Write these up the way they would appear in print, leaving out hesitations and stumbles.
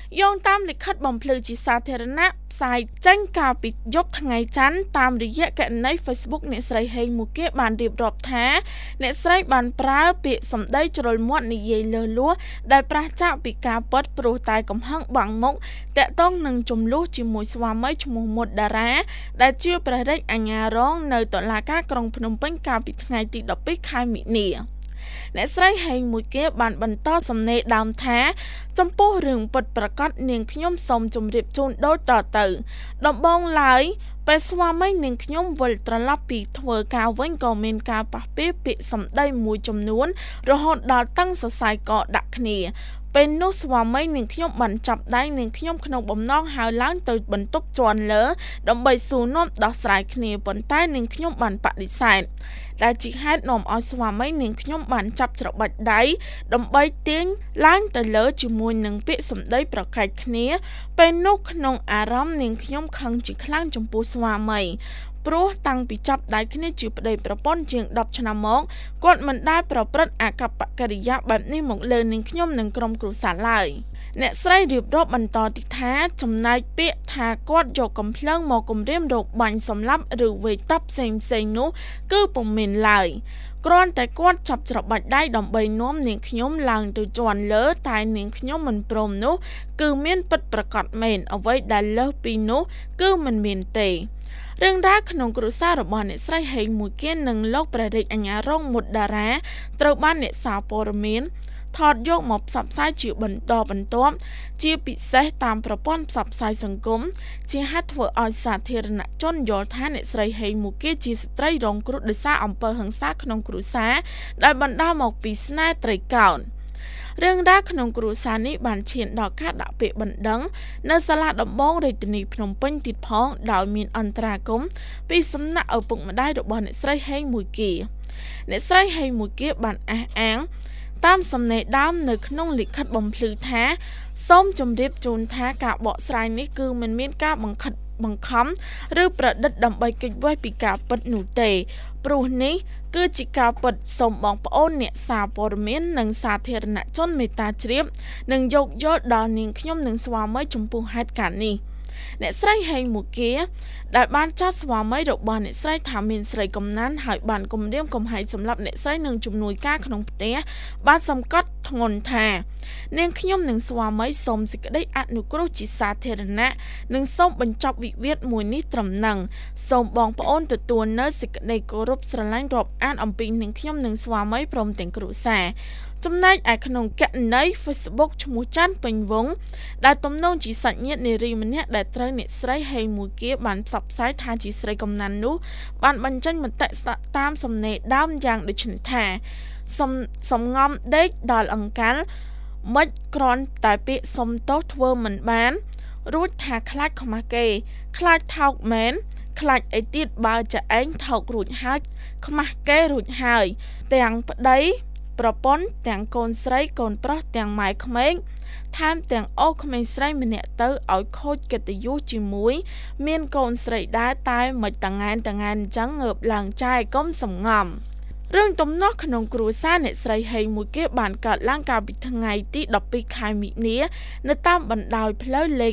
យោងតាមលិខិតបំភ្លឺជាសាធារណៈផ្សាយចេញកាលពីយប់ថ្ងៃច័ន្ទតាមរយៈគណនី Facebook អ្នកស្រីហេងមួយគេបានរៀបរាប់ថាអ្នកស្រីបានប្រើពាក្យសម្ដីជ្រុលមាត់និយាយលើសលួសដែលប្រឆាចពីការពិតព្រោះតែកំហឹងបាំងមុខតាក់ទងនឹងចំនួនជាមួយស្វាមីឈ្មោះមុតតារាដែលជាព្រះរាជអាជ្ញារងនៅតុលាការក្រុងភ្នំពេញកាលពីថ្ងៃទី12ខែមិនិនាអ្នកស្រីហេងមួយគេបានបន្តសំណេរដើមថាចំពោះរឿងពិតប្រាកដនាងខ្ញុំសូមជម្រាបជូនដូចតទៅដំបងឡើយពេលស្វាមីនាងខ្ញុំវិលត្រឡប់ពីធ្វើការវិញក៏មានការប៉ះពាល់ពាក្យសម្ដីមួយចំនួនរហូតដល់តឹងសរសៃកដាក់គ្នាពេលនោះស្វាមីនាងខ្ញុំបានចាប់ដៃនាងខ្ញុំក្នុងបំណងហៅឡើងទៅបន្ទប់ជាន់លើដើម្បីសួរនាំដោះស្រាយគ្នាប៉ុន្តែនាងខ្ញុំបានបដិសេធដែលជាហេតុនាំឲ្យស្វាមីនាងខ្ញុំបានចាប់ច្របាច់ដៃដើម្បីទាញឡើងទៅលើជាមួយនឹងពាក្យសម្ដីប្រកែកគ្នាពេលនោះក្នុងអារម្មណ៍នាងខ្ញុំខឹងជាខ្លាំងចំពោះស្វាមីព្រោះតាំងពីចាប់ដៃគ្នាជាប្តីប្រពន្ធជាង10ឆ្នាំមកគាត់មិនដែលប្រព្រឹត្តអកប្បកិរិយាបែបនេះមកលើនាងខ្ញុំនិងក្រុមគ្រួសារឡើយអ្នកស្រីរៀបរាប់បន្តទៀតថាចំណែកពាក្យថាគាត់យកកំភ្លើងមកគំរាមរកបាញ់សម្លាប់ឬវេទ័ព្យផ្សេងៗនោះគឺពុំមានឡើយគ្រាន់តែគាត់ចាប់ច្របាច់ដៃដើម្បីនាំនាងខ្ញុំឡើងទៅជាន់លើតែនាងខ្ញុំមិនព្រមនោះគឺមានពិតប្រាកដមែនអ្វីដែលលើសពីនោះគឺមិនមានទេរឿងរ៉ាវក្នុងគ្រួសាររបស់អ្នកស្រីហេងមួយគេនិងលោកព្រះរាជអាជ្ញារងមុតតារាត្រូវបានអ្នកសារព័ត៌មានថតយកមកផ្សព្វផ្សាយជាបន្តបន្ទាប់ជាពិសេសតាមប្រព័ន្ធផ្សព្វផ្សាយសង្គមជាហេតុធ្វើឲ្យសាធារណជនយល់ថាអ្នកស្រីហេងមួយគេជាស្ត្រីរងគ្រោះដោយសារអំពើហិង្សាក្នុងគ្រួសារដែលបណ្ដាលមកពីស្នេហ៍ត្រីកោណរឿងរ៉ាវក្នុងគ្រួសារនេះបានឈានដល់ការដាក់ពាក្យបណ្ដឹងនៅសាលាដំបងរាជធានីភ្នំពេញទៀតផងដោយមានអន្តរាគមន៍ពីសំណាក់ឪពុកម្ដាយរបស់អ្នកស្រីហេងមួយគេអ្នកស្រីហេងមួយគេបានអះអាងតាមសំណេរដើមនៅក្នុងលិខិតបំភ្លឺថាសូមជម្រាបជូនថាការបកស្រាយនេះគឺមិនមានការបង្ខំឬប្រឌិតដើម្បីគេចវេះពីការពិតនោះទេព្រោះនេះគឺជាការពិតសូមបងប្អូនអ្នកសារព័ត៌មាននិងសាធារណជនមេត្តាជ្រាបនិងយោគយល់ដល់នាងខ្ញុំនិងស្វាមីចំពោះហេតុការណ៍នេះអ្នកស្រីហេងមួយគេដែលបានចាត់ស្វាមីរបស់អ្នកស្រីថាមានស្រីកំណានហើយបានគំរាមកំហែងសម្រាប់អ្នកស្រីនឹងជំនួយការក្នុងផ្ទះបានសម្កាត់ធ្ងន់ថានាងខ្ញុំនិងស្វាមីសូមសេចក្តីអនុគ្រោះជាសាធារណៈនិងសូមបញ្ចប់វិវាទមួយនេះត្រឹមនឹងសូមបងប្អូនទទួលនៅសេចក្តីគោរពស្រឡាញ់រាប់អានអំពីនាងខ្ញុំនិងស្វាមីព្រមទាំងគ្រួសារចំណែកឯក្នុងគណនី Facebook ឈ្មោះច័ន្ទពេញវង្សដែលទំនងជាសាច់ញាតិនារីម្នាក់ដែលត្រូវអ្នកស្រីហេងមួយគេបានផ្សព្វផ្សាយថាជាស្រីកំណាននោះបានបញ្ចេញមតិតាមសំណេរដើមយ៉ាងដូចនេះថាសំងំដេកដល់អង្កលមិនគ្រាន់តែពាក្យសុំទោសធ្វើមិនបានរួចថាខ្លាចខ្មាស់គេខ្លាចថោកមែនខ្លាចអីទៀតបើចាឯងថោករួចហើយខ្មាស់គេរួចហើយទាំងប្តីប្រពន្ធទាំងកូនស្រីកូនប្រុសទាំងម៉ែក្មេងថែមទាំងអូក្មេងស្រីម្នាក់ទៅឲ្យខូចកិត្តិយសជាមួយមានកូនស្រីដែរតែមិនតង៉ែនអញ្ចឹងងើបឡើងចាយកុំសំងំរឿងទំនាស់ក្នុងគ្រួសារអ្នកស្រីហេងមួយគេបានកើតឡើងកាលពីថ្ងៃទី12ខែមិនិនានៅតាមបណ្ដោយផ្លូវលេខ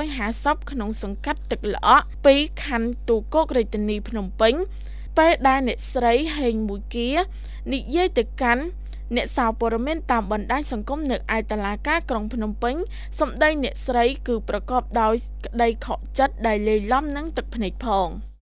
150ក្នុងសង្កាត់ទឹកល្អក់2ខណ្ឌទូគោករាជធានីភ្នំពេញពេលដែលអ្នកស្រីហេងមួយគេនិយាយទៅកាន់អ្នកសារព័ត៌មានតាមបណ្ដាញសង្គមនៅឯតុលាការក្រុងភ្នំពេញសម្ដីអ្នកស្រីគឺប្រកបដោយក្តីខកចិត្តដែលលាយឡំនឹងទឹកភ្នែកផង